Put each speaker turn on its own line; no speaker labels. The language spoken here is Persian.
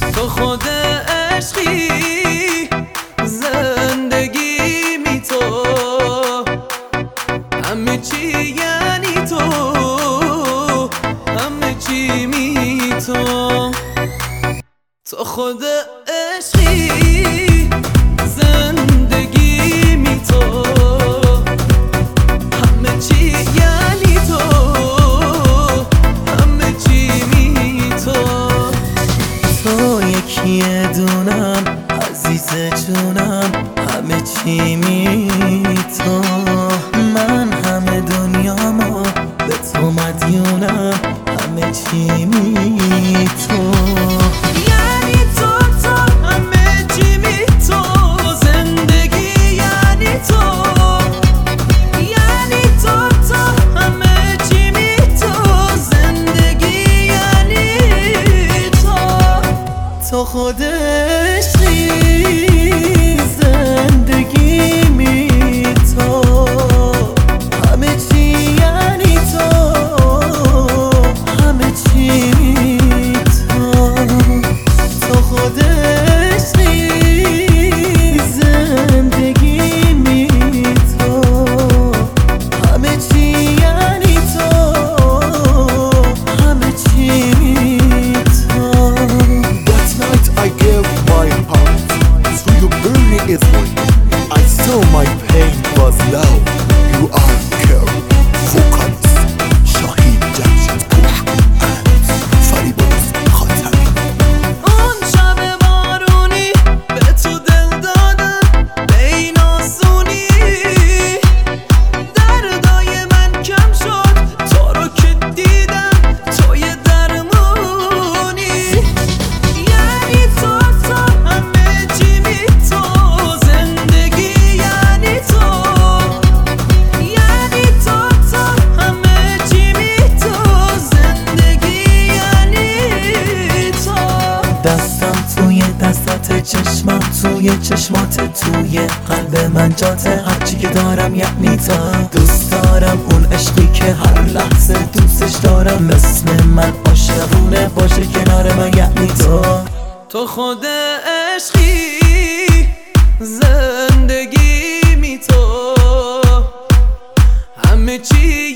تو خود عشقی زندگی می تو همه چی یعنی تو همه چی می تو خود عشقی زندگی می تو همه چی یعنی تو همه چی می تو یکی دونم عزیز جونم همه چی می تو من همه دنیامو به تو مدیونم همه چی می تو تو خود عشقی زندگی می تو همه چی یعنی تو همه چی می تو خود عشقی زندگی می تو همه چی یعنی تو همه چی می I saw my pain was low. You are care vocalist Shahid Jamshedpour and Fariboz Khatami. اون شب بارونی به تو دل دادم به این آسونی دردای من کم شد تو رو که دیدم توی درمونی یعنی تو همه چی می تو دستم توی دستات چشمم توی چشمات توی قلب من جاته هرچی که دارم یعنی تو دوست دارم اون عشقی که هر لحظه دوستش دارم مثل من عاشقونه باشه کنار من یعنی تو خود عشقی زندگی می تو همه چی